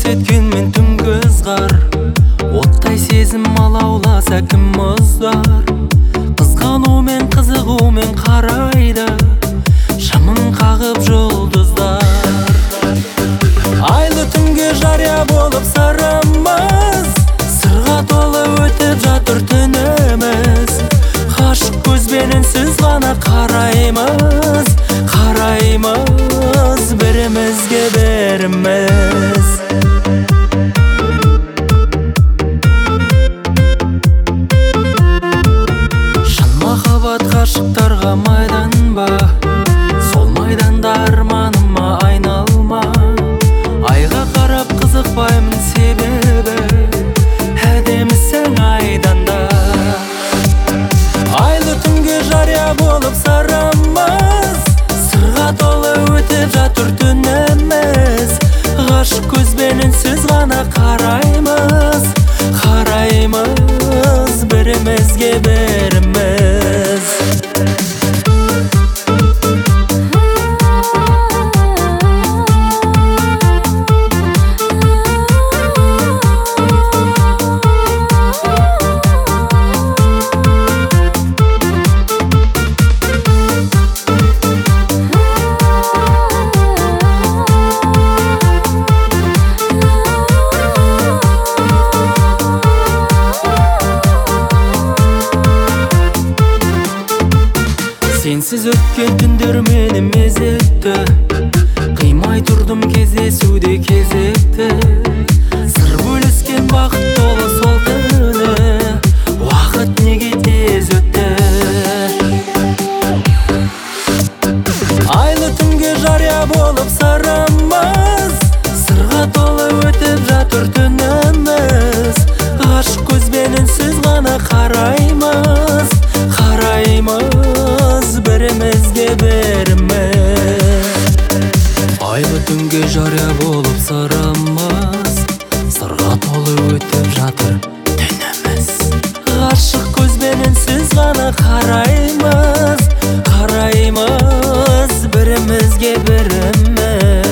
көрсеткенмен түнгі ызғар, оттай сезім алауласа кім мұздар. Қызғанумен қызығумен қарайды шамын қағып жұлдыздар. Айлы түнге жария болып сарамыз, сырға толы өтіп жатыр түніміз. Ғашық көзбенен сіз ғана қараймыз, қараймыз бірімізге біріміз. Шын махаббат ғашықтарға майдан ба, сол майданда арманыма айналма. Айға қарап қызықпаймын себебі әдемісің айданда. Айлы түнге жария болып сарамыз, сырға толы өтіп жатыр түніміз. Ғашық көзбенен сіз ғана қараймыз, қараймыз бірімізге біріміз. Сенсіз өткен түндер мені мезетті, қимай тұрдым кездесуде кезекті. Сыр бөліскен бақыт толы сол түні, уақыт неге тез өтті. Айлы түнге жария болып сарамыз, сырға толы өтіп жатыр түніміз. Ғашық көзбенен сіз ғана қараймыз, қараймыз бірімізге біріміз. Айлы түнге жария болып сарамыз, сырға толы өтіп жатыр түніміз. Ғашық көзбенен сіз ғана қараймыз, қараймыз бірімізге біріміз.